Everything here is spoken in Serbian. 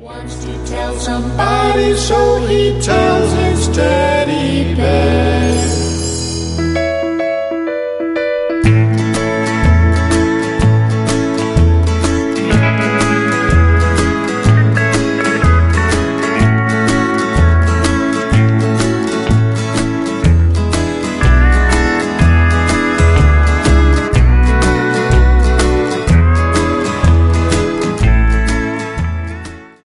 Wants to tell somebody, so he tells instead.